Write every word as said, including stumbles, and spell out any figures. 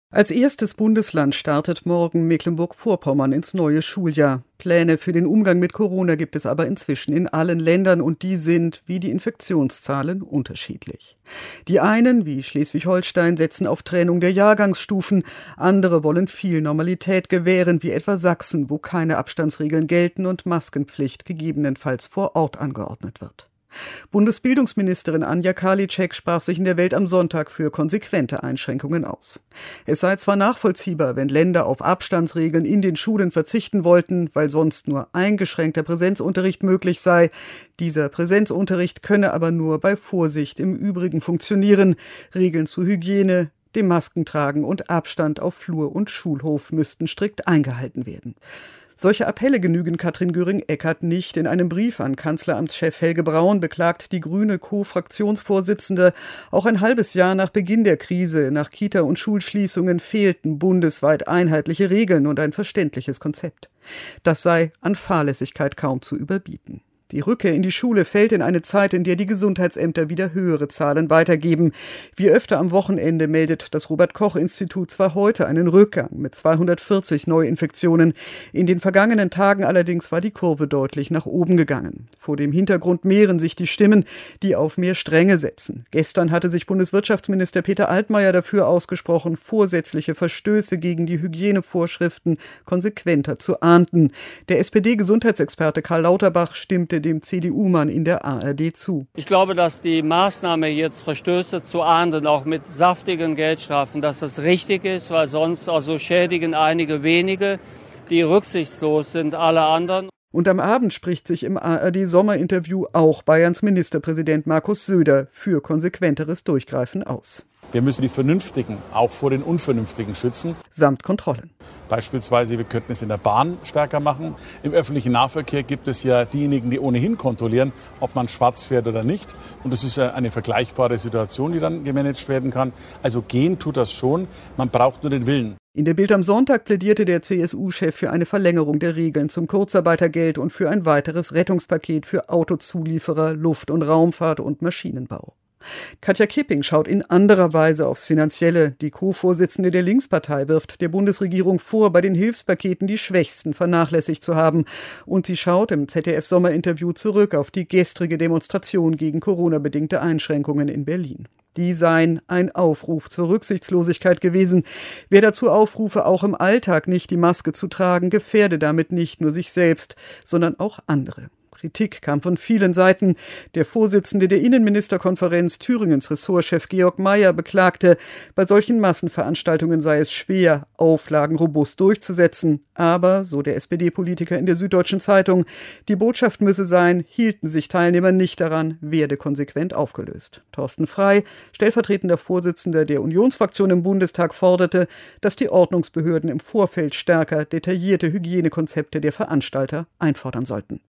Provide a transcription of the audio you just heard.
Als erstes Bundesland startet morgen Mecklenburg-Vorpommern ins neue Schuljahr. Pläne für den Umgang mit Corona gibt es aber inzwischen in allen Ländern und die sind, wie die Infektionszahlen, unterschiedlich. Die einen, wie Schleswig-Holstein, setzen auf Trennung der Jahrgangsstufen, andere wollen viel Normalität gewähren, wie etwa Sachsen, wo keine Abstandsregeln gelten und Maskenpflicht gegebenenfalls vor Ort angeordnet wird. Bundesbildungsministerin Anja Karliczek sprach sich in der Welt am Sonntag für konsequente Einschränkungen aus. Es sei zwar nachvollziehbar, wenn Länder auf Abstandsregeln in den Schulen verzichten wollten, weil sonst nur eingeschränkter Präsenzunterricht möglich sei. Dieser Präsenzunterricht könne aber nur bei Vorsicht im Übrigen funktionieren. Regeln zur Hygiene, dem Maskentragen und Abstand auf Flur und Schulhof müssten strikt eingehalten werden. Solche Appelle genügen Katrin Göring-Eckardt nicht. In einem Brief an Kanzleramtschef Helge Braun beklagt die grüne Co-Fraktionsvorsitzende, auch ein halbes Jahr nach Beginn der Krise, nach Kita- und Schulschließungen fehlten bundesweit einheitliche Regeln und ein verständliches Konzept. Das sei an Fahrlässigkeit kaum zu überbieten. Die Rückkehr in die Schule fällt in eine Zeit, in der die Gesundheitsämter wieder höhere Zahlen weitergeben. Wie öfter am Wochenende meldet das Robert-Koch-Institut zwar heute einen Rückgang mit zweihundertvierzig Neuinfektionen. In den vergangenen Tagen allerdings war die Kurve deutlich nach oben gegangen. Vor dem Hintergrund mehren sich die Stimmen, die auf mehr Strenge setzen. Gestern hatte sich Bundeswirtschaftsminister Peter Altmaier dafür ausgesprochen, vorsätzliche Verstöße gegen die Hygienevorschriften konsequenter zu ahnden. Der S P D-Gesundheitsexperte Karl Lauterbach stimmte dem C D U-Mann in der A R D zu. Ich glaube, dass die Maßnahme, jetzt Verstöße zu ahnden, auch mit saftigen Geldstrafen, dass das richtig ist, weil sonst also schädigen einige wenige, die rücksichtslos sind, alle anderen. Und am Abend spricht sich im A R D-Sommerinterview auch Bayerns Ministerpräsident Markus Söder für konsequenteres Durchgreifen aus. Wir müssen die Vernünftigen auch vor den Unvernünftigen schützen. Samt Kontrollen. Beispielsweise, wir könnten es in der Bahn stärker machen. Im öffentlichen Nahverkehr gibt es ja diejenigen, die ohnehin kontrollieren, ob man schwarz fährt oder nicht. Und das ist ja eine vergleichbare Situation, die dann gemanagt werden kann. Also gehen tut das schon, man braucht nur den Willen. In der Bild am Sonntag plädierte der C S U-Chef für eine Verlängerung der Regeln zum Kurzarbeitergeld und für ein weiteres Rettungspaket für Autozulieferer, Luft- und Raumfahrt und Maschinenbau. Katja Kipping schaut in anderer Weise aufs Finanzielle. Die Co-Vorsitzende der Linkspartei wirft der Bundesregierung vor, bei den Hilfspaketen die Schwächsten vernachlässigt zu haben. Und sie schaut im Z D F-Sommerinterview zurück auf die gestrige Demonstration gegen Corona-bedingte Einschränkungen in Berlin. Die seien ein Aufruf zur Rücksichtslosigkeit gewesen. Wer dazu aufrufe, auch im Alltag nicht die Maske zu tragen, gefährde damit nicht nur sich selbst, sondern auch andere. Kritik kam von vielen Seiten. Der Vorsitzende der Innenministerkonferenz, Thüringens Ressortchef Georg Mayer, beklagte, bei solchen Massenveranstaltungen sei es schwer, Auflagen robust durchzusetzen. Aber, so der S P D-Politiker in der Süddeutschen Zeitung, die Botschaft müsse sein, hielten sich Teilnehmer nicht daran, werde konsequent aufgelöst. Thorsten Frey, stellvertretender Vorsitzender der Unionsfraktion im Bundestag, forderte, dass die Ordnungsbehörden im Vorfeld stärker detaillierte Hygienekonzepte der Veranstalter einfordern sollten.